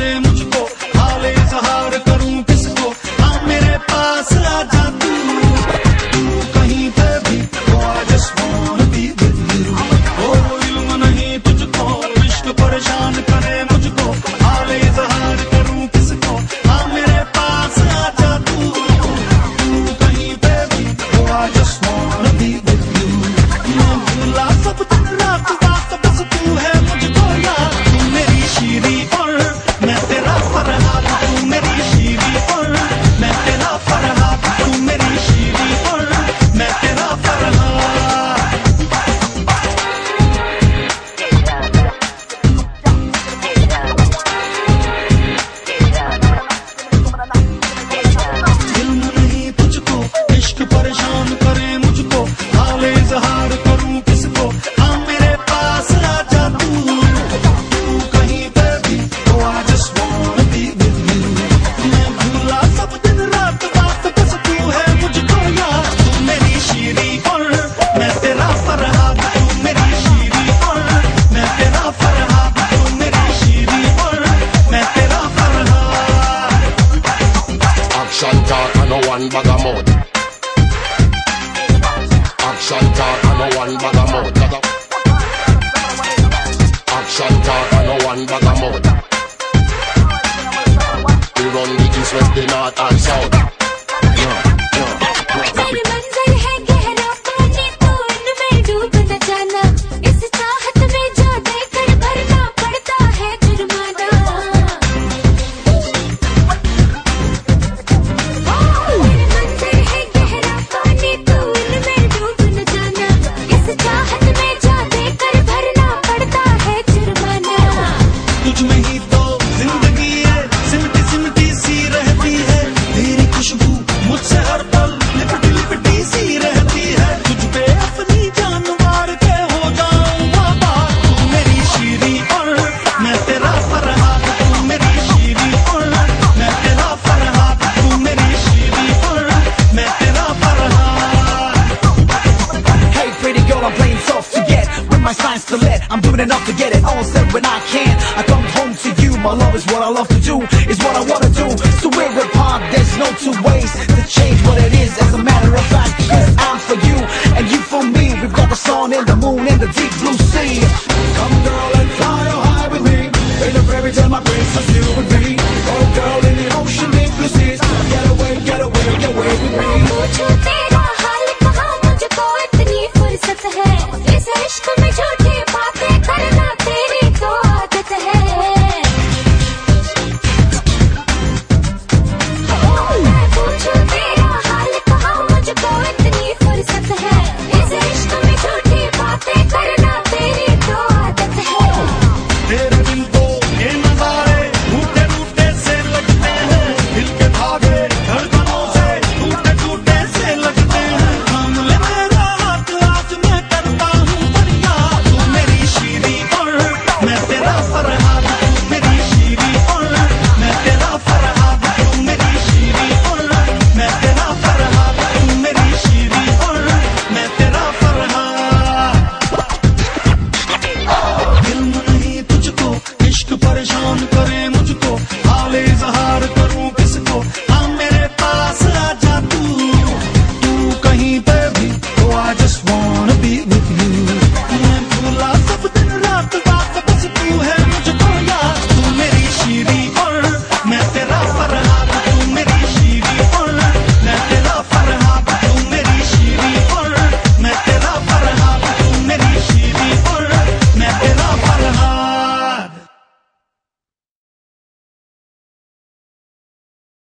करे मुझको, हाल इजहार करूं किसको, हाँ मेरे पास आ जा तू कहीं पे भी, oh I just wanna be with you। ओ इल्म नहीं तुझको, इश्क परेशान करे मुझको, हाल इजहार करूं किसको, हाँ मेरे पास आ जा तू कहीं पे भी, oh I just wanna be with you। मैं भूला सब दिन रात बात, बस तू है मुझको याद, तू मेरी शीरी और मैं तेरा फरहाद, तू मेरी शीरी और मैं तेरा फरहाद, तू मेरी शीरी और मैं तेरा फरहाद। इल्म नहीं तुझको, इश्क परेशान करे मुझको, हाल इजहार करूं किसको, हाँ मेरे पास आ जा तू कहीं पे भी, oh I just wanna be with you। मैं भूला सब दिन रात बात, बस तू है मुझको याद, तू मेरी शीरी और मैं तेरा फरहाद, तू मेरी शीरी और मैं तेरा फरहाद, तू मेरी शीरी और मैं तेरा Farhad. Action talk and no one bag of mouth. Action talk and no one bag of mouth. Action talk and no one bag of mouth. We run the east, west, the north and south. मेरे मंजर है गहरा पानी, तो इनमें डूब न जाना, इस चाहत में जो देकर भरना पड़ता है जुर्माना। मेरे मंजर है गहरा पानी, तो इनमें डूब न जाना, इस चाहत में जो देकर भरना पड़ता है जुर्माना। तुझ में ही तो जिंदगी है, सिमटी सिमटी सी रहती है, तेरी खुशबू मुझसे हर पल लिपटी लिपटी सी रहती है, तुझ पे अपनी जान मार के हो जाऊं बाबा, तू मेरी शीरी और मैं तेरा फरहाद, तू मेरी शीरी और मैं तेरा फरहाद, तू मेरी शीरी और मैं तेरा Farhad. Hey pretty girl, I'm playing soft to get, with my signs to let, I'm doing enough to get it all set when I can, I come home to you, my love is what I love to do, is what I wanna do, so we're apart, there's no two ways to change what it is, as a matter of fact, because I'm for you, and you for me, we've got the sun and the moon and the deep blue sea. Come girl and fly high with me, in a fairy tale my princess you would be.